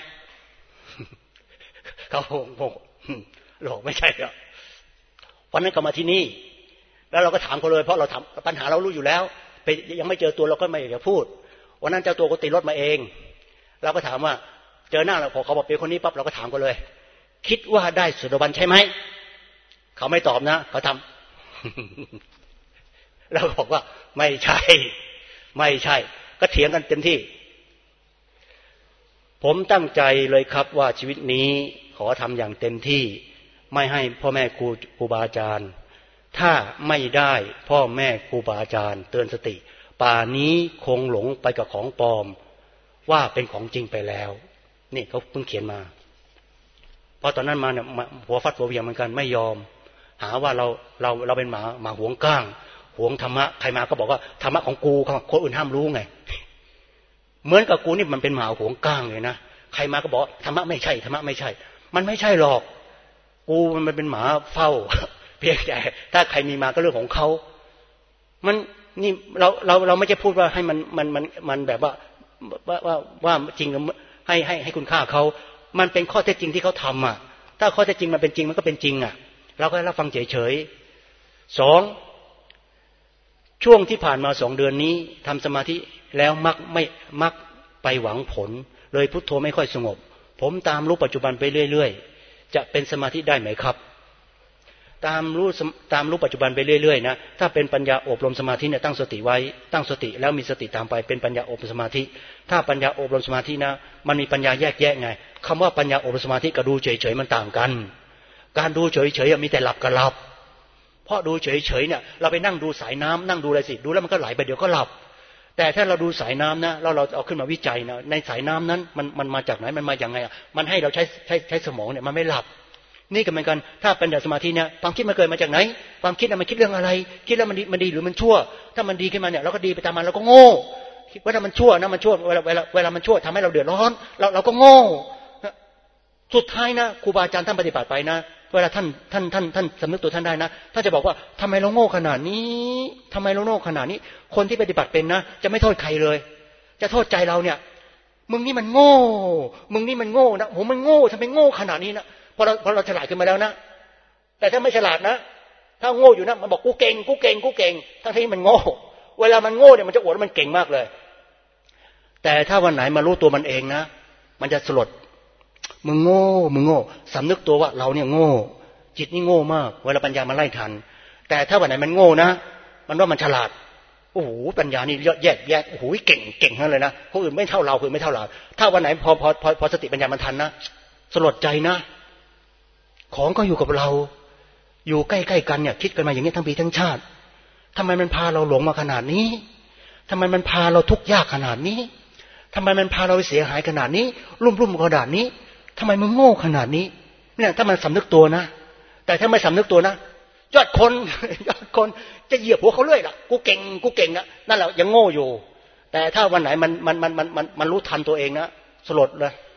เขาโง่หลอกไม่ใช่หรอกวันนั้นเขามาที่นี่แล้วเราก็ถามเขาเลยเพราะเราถามปัญหาเรารู้อยู่แล้วไปยังไม่เจอตัวเราก็ไม่อยากจะพูดวันนั้นเจ้าตัวก็ตีรถมาเองเราก็ถามว่าเจอหน้าเราพอเขาบอกเป็นคนนี้ปั๊บเราก็ถามเขาเลยคิดว่าได้โสดาบันใช่ไหมเขาไม่ตอบนะเขาทำเราบอกว่าไม่ใช่ไม่ใช่ก็เถียงกันเต็มที่ผมตั้งใจเลยครับว่าชีวิตนี้ขอทำอย่างเต็มที่ไม่ให้พ่อแม่ครูครูบาอาจารย์ถ้าไม่ได้พ่อแม่ครูบาอาจารย์เตือนสติป่านี้คงหลงไปกับของปลอมว่าเป็นของจริงไปแล้วนี่เขาเพิ่งเขียนมาเพราะตอนนั้นมาเนี่ยหัวฟัดหัวเวียงเหมือนกันไม่ยอมหาว่าเราเราเราเป็นหมาหมาหวงก้างหวงธรรมะใครมาก็บอกว่าธรรมะของกูคนอื่นห้ามรู้ไงเหมือนกับกูนี่มันเป็นหมาหวงก้างเลยนะใครมาก็บอกธรรมะไม่ใช่ธรรมะไม่ใช่มันไม่ใช่หรอกกูมันเป็นหมาเฝ้าเพียงแต่ถ้าใครมีมาก็เรื่องของเขามันนี่เราเราเราไม่จะพูดว่าให้มันมันมันมันแบบว่าว่าว่าว่าจริงให้ให้ให้คุณค่าเขามันเป็นข้อเท็จจริงที่เขาทำอ่ะถ้าข้อเท็จจริงมันเป็นจริงมันก็เป็นจริงอ่ะเราก็รับฟังเฉยเฉยสองช่วงที่ผ่านมาสองเดือนนี้ทำสมาธิแล้วมักไม่มักไปหวังผลเลยพุทโธไม่ค่อยสงบผมตามรู้ปัจจุบันไปเรื่อยๆจะเป็นสมาธิได้ไหมครับตามรู้ตามรู้ปัจจุบันไปเรื่อยๆนะถ้าเป็นปัญญาอบรมสมาธิเนี่ยตั้งสติไว้ตั้งสติแล้วมีสติตามไปเป็นปัญญาอบรมสมาธิถ้าปัญญาอบรมสมาธินะมันมีปัญญาแยกแยะไงคำว่าปัญญาอบรมสมาธิกับดูเฉยๆมันต่างกันการดูเฉยๆมีแต่หลับกับหลับเพราะดูเฉยๆเนี่ยเราไปนั่งดูสายน้ำนั่งดูอะไรสิดูแล้วมันก็ไหลไปเดี๋ยวก็หลับแต่ถ้าเราดูสายน้ำนะแล้วเราเอาขึ้นมาวิจัยนะในสายน้ำนั้นมันมันมาจากไหนมันมาอย่างไงอ่ะมันให้เราใช้ใช้ใช้สมองเนี่ยมันไม่หลับนี่ก็เหมือนกันถ้าปัญญาสมาธิเนี่ยความคิดมันเกิดมาจากไหนความคิดมันคิดเรื่องอะไรคิดแล้วมันดีมันดีหรือมันชั่วถ้ามันดีขึ้นมาเนี่ยเราก็ดีไปตามมันเราก็โง่คิดว่าถ้ามันชั่วนะมันชั่วเวลาเวลาเวลามันชั่วทำให้เราเดือดร้อนเราเราก็โง่สุดท้ายนะครูบาอาจารย์ท่านปฏิบัติไปนะเวลาท่านท่านท่านท่านสำนึกตัวท่านได้นะท่านจะบอกว่าทำไมเราโง่ขนาดนี้ทำไมเราโง่ขนาดนี้คนที่ปฏิบัติเป็นนะจะไม่โทษใครเลยจะโทษใจเราเนี่ยมึงนี่มันโง่มึงนี่มันโง่นะโหมันโง่ทำไมโง่ขนาดนี้นะพอเราพอเราฉลาดขึ้นมาแล้วนะแต่ถ้าไม่ฉลาดนะถ้าโง่อยู่นะมันบอกกูเก่งกูเก่งกูเก่งทั้งที่มันโง่เวลามันโง่เนี่ยมันจะอวดว่ามันเก่งมากเลยแต่ถ้าวันไหนมารู้ตัวมันเองนะมันจะสลดมึงโง่มึงโง่สำนึกตัวว่าเราเนี่ยโง่จิตนี่โง่มากเวลาปัญญามันไล่ทันแต่ถ้าวันไหนมันโง่นะมันว่ามันฉลาดโอ้โหปัญญานี่เยอะแยะแยะโอ้โหเก่งเก่งทั้งเลยนะคนอื่นไม่เท่าเราคนอื่นไม่เท่าเราถ้าวันไหนพอพอพอพอสติปัญญามันทันนะสลดใจนะของก็อยู่กับเราอยู่ใกล้ๆกันเนี่ยคิดกันมาอย่างนี้ทั้งปีทั้งชาติทำไมมันพาเราหลงมาขนาดนี้ทำไมมันพาเราทุกข์ยากขนาดนี้ทำไมมันพาเราเสียหายขนาดนี้รุ่มๆขนาดนี้ทำไมมึงโง่ขนาดนี้เนี่ยถ้ามันสำนึกตัวนะแต่ถ้าไม่สำนึกตัวนะยอดคนยอดคนจะเหยียบหัวเขาเรื่อยล่ะกูเก่งกูเก่งนะนั่นแหละยังโง่อยู่แต่ถ้าวันไหนมันมันมันมันมันมันรู้ทันตัวเองนะสลดเลย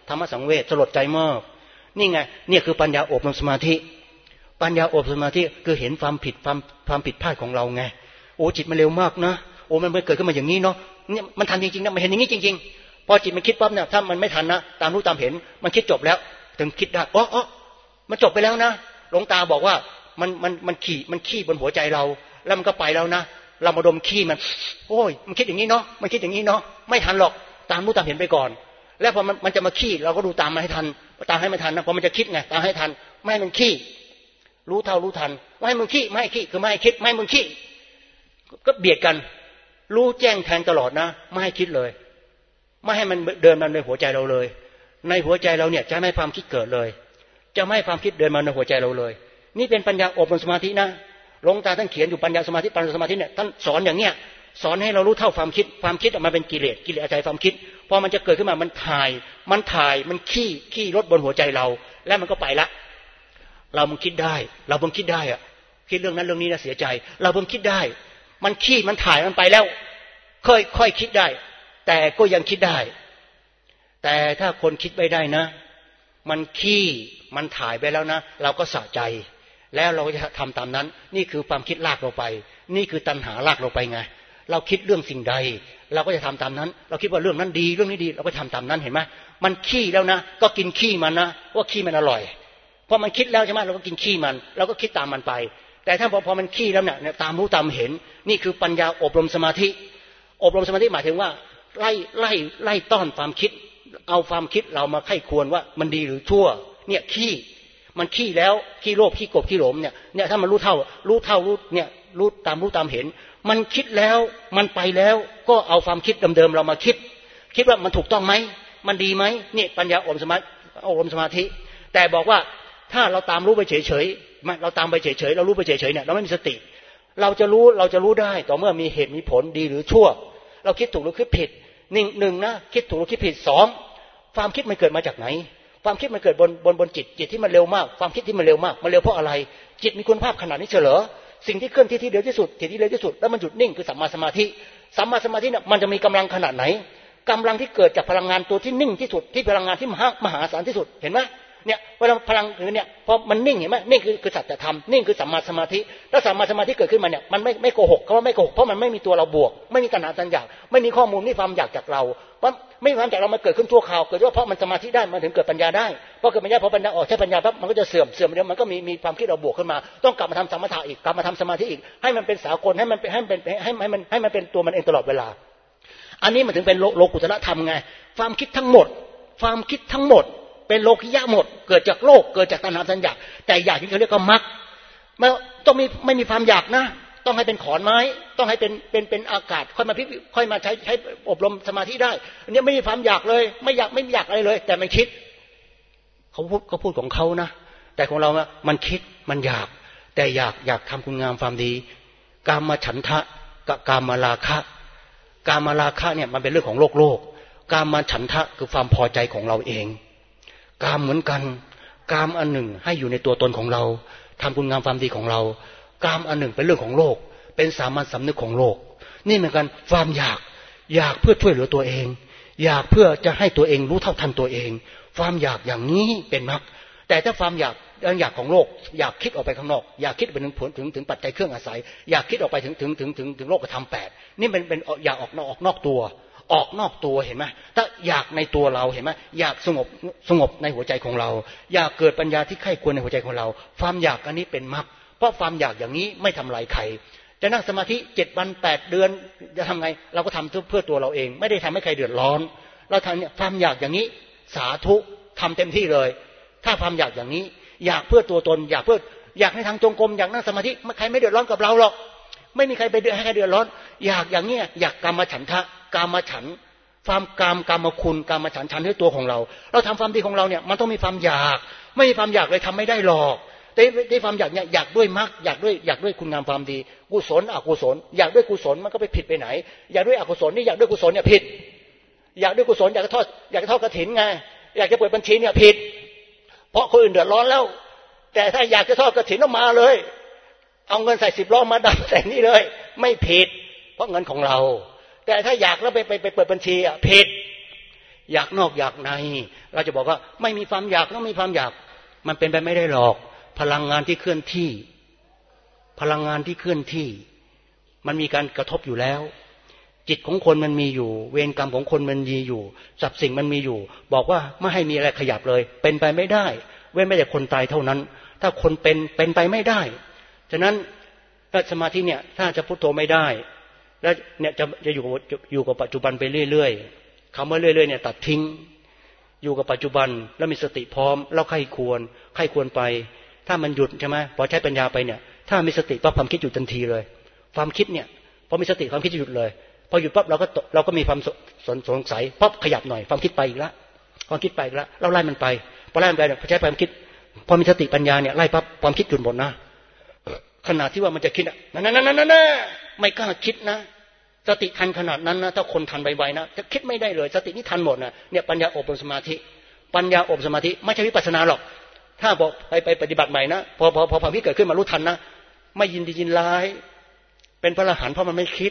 ธรรมสังเวชสลดใจมากนี่ไงเนี่ยคือปัญญาอบรมสมาธิปัญญาอบรมสมาธิคือเห็นความผิดความความผิดพลาดของเราไงโอ้จิตมันเร็วมากนะโอ้มันไม่เกิดขึ้นมาอย่างนี้เนาะเนี่ยมันทันจริงๆนะมันเห็นอย่างนี้จริงๆพอจิตมันคิดปั๊บเนี่ยถ้ามันไม่ทันนะตามรู้ตามเห็นมันคิดจบแล้วถึงคิดได้อ๋ออ๋อมันจบไปแล้วนะหลวงตาบอกว่ามันมันมันขี่มันขี้บนหัวใจเราแล้วมันก็ไปแล้วนะเรามาดมขี้มันโอ้ยมันคิดอย่างนี้เนาะมันคิดอย่างนี้เนาะไม่ทันหรอกตามรู้ตามเห็นไปก่อนแล้วพอมันมันจะมาขี้เราก็ดูตามมาให้ทันตามให้มันทันนะพอมันจะคิดไงตามให้ทันไม่ให้มันขี้รู้เท่ารู้ทันไม่ให้มึงขี้ไม่ให้ขี้คือไม่ให้คิดไม่ให้มึงขี้ก็เบียดกันรู้แจ้งแทงตลอดนะไม่ให้คิดเลยไม่ให้มันเดินมาในหัวใจเราเลยในหัวใจเราเนี่ยจะไม่ให้ความคิดเกิดเลยจะไม่ให้ความคิดเดินมาในหัวใจเราเลยนี่เป็นปัญญาอบรมสมาธินะหลวงตาท่านเขียนอยู่ปัญญาสมาธิปัญญาสมาธิเนี่ยท่านสอนอย่างเนี้ยสอนให้เรารู้เท่าความคิดความคิดออกมาเป็นกิเลสกิเลสอาศัยความคิดพอมันจะเกิดขึ้นมามันถ่ายมันถ่ายมันขี้ขี้รถบนหัวใจเราแล้วมันก็ไปละเราเพิ่งคิดได้เราเพิ่งคิดได้อะคิดเรื่องนั้นเรื่องนี้นะเสียใจเราเพิ่งคิดได้มันขี้มันถ่ายมันไปแล้วค่อยค่อยคิดได้แต่ก็ยังคิดได้แต่ถ้าคนคิดไม่ได้นะมันขี้มันถ่ายไปแล้วนะเราก็สะใจแล้วเราจะทำตามนั้นนี่คือความคิดลากเราไปนี่คือตัณหาลากเราไปไงเราคิดเรื่องสิ่งใดเราก็จะทำตามนั้นเราคิดว่าเรื่องนั้นดีเรื่องนี้ดีเราก็ทำตามนั้นเห็นไหมมันขี้แล้วนะก็กินขี้มันนะว่าขี้มันอร่อยพอมันคิดแล้วใช่ไหมเราก็กินขี้มันเราก็คิดตามมันไปแต่ถ้าพอพอมันขี้แล้วเนี่ยตามรู้ตามเห็นนี่คือปัญญาอบรมสมาธิอบรมสมาธิหมายถึงว่าไล่ไล่ไล่ต้อนความคิดเอาความคิดเรามาไข้ควรว่ามันดีหรือชั่วเนี่ยขี้มันขี้แล้วขี้โลภขี้โกรธขี้หลงเนี่ยเนี่ยถ้ามันรู้เท่ารู้เท่ารู้เนี่ยรู้ตามรู้ตามเห็นมันคิดแล้วมันไปแล้วก็เอาความคิดเดิมๆเรามาคิดคิดว่ามันถูกต้องไหมมันดีไหมนี่ปัญญาอบรมสมาธิอบรมสมาธิแต่บอกว่าถ้าเราตามรู้ไปเฉยๆเราตามไปเฉยๆเรารู้ไปเฉยๆเนี่ยเราไม่มีสติเราจะรู้เราจะรู้ได้ต่อเมื่อมีเหตุมีผลดีหรือชั่วเราคิดถูกหรือคิดผิดหนึ่งหนึ่งนะคิดถูกหรือคิดผิดสองความคิดมันเกิดมาจากไหนความคิดมันเกิดบนบนบนจิตจิตที่มันเร็วมากความคิดที่มันเร็วมากมันเร็วเพราะอะไรจิตมีคุณภาพขนาดนี้เฉลอสิ่งที่เคลื่อนที่ที่เร็วที่สุดจิตที่เร็วที่สุดแล้วมันหยุดนิ่งคือสัมมาสมาธิสัมมาสมาธิเนี่ยมันจะมีกำลังขนาดไหนกำลังที่เกิดจากพลังงานตัวที่นิ่งที่สุดที่พลังงานที่มหามหาศาลที่สุดเห็นไหมเนี่ยเวลาพลังเนี่ยพอมันนิ่งเห็นไหมนิ่งคือคือสัจธรรมนิ่งคือสัมมาสมาธิแล้วสัมมาสมาธิเกิดขึ้นมาเนี่ยมันไม่ไม่โกหกเขาว่าไม่โกหกเพราะมันไม่มีตัวเราบวกไม่มีตัณหาสัญญาไม่มีข้อมูลไม่มีความอยากจากเราเพราะไม่มีความจากเรามันเกิดขึ้นชั่วคราวเกิดว่าเพราะมันสมาธิได้มันถึงเกิดปัญญาได้เพราะเกิดปัญญาพอปัญญาออกใช้ปัญญาปั๊บมันก็จะเสื่อมเสื่อมเดี๋ยวมันก็มีมีความคิดเราบวกขึ้นมาต้องกลับมาทำสมถะอีกกลับมาทำสมาธิอีกให้มันเป็นสากลให้มันเป็นให้มันเป็นให้ให้มันให้มันเป็นตัวมันเองตลอดเวลาอันนี้มันถึงเป็นโลกุตตรธรรมไงความคิดทั้งหมดความคิดทั้งหมดเป็นโลกิยะหมดเกิดจากโลกเกิดจากตัณหาสัญญาแต่อยากที่เขาเรียกว่ามรรคไม่ต้องมีไม่มีความอยากนะต้องให้เป็นขอนไม้ต้องให้เป็นเป็นเป็นอากาศค่อยมาพิค่อยมาใช้ใช้อบรมสมาธิได้อันนี้ไม่มีความอยากเลยไม่อยากไม่อยากอะไรเลยแต่มันคิดเขาพูดเขาพูดของเขานะแต่ของเราอะมันคิดมันอยากแต่อยากอยากทำคุณงามความดีกามฉันทะกับกามราคะกามราคะเนี่ยมันเป็นเรื่องของโลกโลกกามฉันทะคือความพอใจของเราเองกามเหมือนกันกามอันหนึ่งให้อยู่ในตัวตนของเราทำคุณงามความดีของเรากามอันหนึ่งเป็นเรื่องของโลกเป็นสามัญสำนึกของโลกนี่เหมือนกันความอยากอยากเพื่อช่วยเหลือตัวเองอยากเพื่อจะให้ตัวเองรู้เท่าทันตัวเองความอยากอย่างนี้เป็นมรรคแต่ถ้าความอยากอยากของโลกอยากคิดออกไปข้างนอกอยากคิดไปถึงผลถึงถึงปัจจัยเครื่องอาศัยอยากคิดออกไปถึงถึงถึงถึงถึงโลกธรรมแปดนี่เป็นเป็นอยากออกนอกออกนอกตัวออกนอกตัวเห็นไหมถ้าอยากในตัวเราเห็นไหมอยากสงบสงบในหัวใจของเราอยากเกิดปัญญาที่ใคร่ควรในหัวใจของเราความอยากอันนี้เป็นมรรคเพราะความอยากอย่างนี้ไม่ทำลายใครจะนั่งสมาธิเจ็ดวันแปดเดือนจะทำไงเราก็ทำเพื่อตัวเราเองไม่ได้ทำให้ใครเดือดร้อนเราทำเนี่ยความอยากอย่างนี้สาธุทำเต็มที่เลยถ้าความอยากอย่างนี้อยากเพื่อตัวตนอยากเพื่ออยากให้ทางจงกรมอยากนั่งสมาธิใครไม่เดือดร้อนกับเราหรอกไม่มีใครไปเดือดให้ใครเดือดร้อนอยากอย่างเนี้ยอยากกามฉันทะกามฉันความกามกามคุณกามฉันฉันให้ตัวของเราเราทำความดีของเราเนี่ยมันต้องมีความอยากไม่มีความอยากเลยทำไม่ได้หรอกแต่ได้ความอยากเนี่ยอยากด้วยมรรคอยากด้วยอยากด้วยคุณงามความดีกุศลอกุศลอยากด้วยกุศลมันก็ไปผิดไปไหนอยากด้วยอกุศลนี่อยากด้วยกุศลเนี่ยผิดอยากด้วยกุศลอยากจะทอดอยากจะทอดกฐินไงอยากจะเปิดบัญชีเนี่ยผิดเพราะคนอื่นเดือดร้อนแล้วแต่ถ้าอยากจะทอดกฐินออกมาเลยเอาเงินใส่สิบล้อมาดันใส่นี่เลยไม่ผิดเพราะเงินของเราแต่ถ้าอยากแล้วไปไปไปเปิดบัญชีอ่ะผิดอยากนอกอยากในเราจะบอกว่าไม่มีความอยากต้องมีความอยากมันเป็นไปไม่ได้หรอกพลังงานที่เคลื่อนที่พลังงานที่เคลื่อนที่มันมีการกระทบอยู่แล้วจิตของคนมันมีอยู่เวรกรรมของคนมันมีอยู่สรรพสิ่งมันมีอยู่บอกว่าไม่ให้มีอะไรขยับเลยเป็นไปไม่ได้เว้นไม่แต่คนตายเท่านั้นถ้าคนเป็นเป็นไปไม่ได้ฉะนั้นสมาธิเนี่ยถ้าจะพุทโธไม่ได้แล้วเนี่ยจะจะอยู่อยู่กับปัจจุบันไปเรื่อยๆคำว่าเรื่อยๆเนี่ยตัดทิ้งอยู่กับปัจจุบันแล้วมีสติพร้อมแล้วใครควรใครควรไปถ้ามันหยุดใช่ไหมพอใช้ปัญญาไปเนี่ยถ้ามีสติปั๊บความคิดหยุดทันทีเลยความคิดเนี่ยพอมีสติความคิดจะหยุดเลยพอหยุดปั๊บเราก็เราก็มีความสงสงสัยปั๊บขยับหน่อยความคิดไปอีกแล้วความคิดไปอีกแล้วเราไล่มันไปพอไล่มันไปเนี่ยพอใช้ความคิดพอมีสติปัญญาเนี่ยไล่ปั๊บความคิดหยุดหมดนะขณะที่ว่ามันจะคิดนั่นนั่นนั่นนั่นไม่กล้าคิดนะสติทันขนาดนั้นนะถ้าคนทันไวๆนะจะคิดไม่ได้เลยสตินี่ทันหมดนะเนี่ยปัญญาอบรมสมาธิปัญญาอบรมสมาธิไม่ใช่วิปัสสนาหรอกถ้าบอกไปไปปฏิบัติใหม่นะพอพอพอความคิดเกิดขึ้นมารู้ทันนะไม่ยินดียินร้ายเป็นพระอรหันต์เพราะมันไม่คิด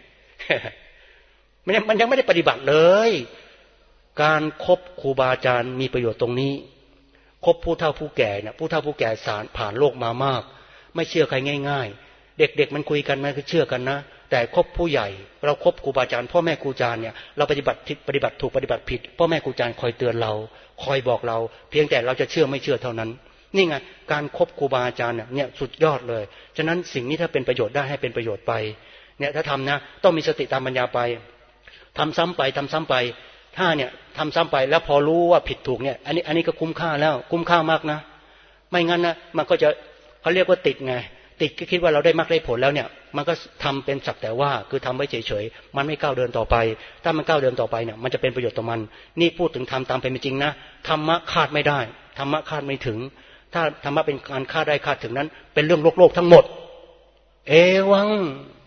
มันยังมันยังไม่ได้ปฏิบัติเลยการคบครูบาอาจารย์มีประโยชน์ตรงนี้คบผู้เฒ่าผู้แก่เนี่ยผู้เฒ่าผู้แก่สารผ่านโลกมามากไม่เชื่อใครง่ายๆเด็กๆมันคุยกันมันก็เชื่อกันนะแต่คบผู้ใหญ่เราคบครูบาอาจารย์พ่อแม่ครูอาจารย์เนี่ยเราปฏิบัติปฏิบัติถูกปฏิบัติผิดพ่อแม่ครูอาจารย์คอยเตือนเราคอยบอกเราเพียงแต่เราจะเชื่อไม่เชื่อเท่านั้นนี่ไงการคบครูบาอาจารย์เนี่ยสุดยอดเลยฉะนั้นสิ่งนี้ถ้าเป็นประโยชน์ได้ให้เป็นประโยชน์ไปเนี่ยถ้าทำนะต้องมีสติตามปัญญาไปทำซ้ำไปทำซ้ำไปถ้าเนี่ยทำซ้ำไปแล้วพอรู้ว่าผิดถูกเนี่ยอันนี้อันนี้ก็คุ้มค่าแล้วคุ้มค่ามากนะไม่งั้นนะมันก็จะเขาเรียกว่าติดไงติดก็คิดว่าเราได้มรรคได้ผลแล้วเนี่ยมันก็ทำเป็นสักแต่ว่าคือทำไว้เฉยๆมันไม่ก้าวเดินต่อไปถ้ามันก้าวเดินต่อไปเนี่ยมันจะเป็นประโยชน์ต่อมันนี่พูดถึงทำตามเป็นจริงนะธรรมะคาดไม่ได้ธรรมะคาดไม่ถึงถ้าธรรมะเป็นการคาดได้คาดถึงนั้นเป็นเรื่องโลกโลกทั้งหมดเอวัง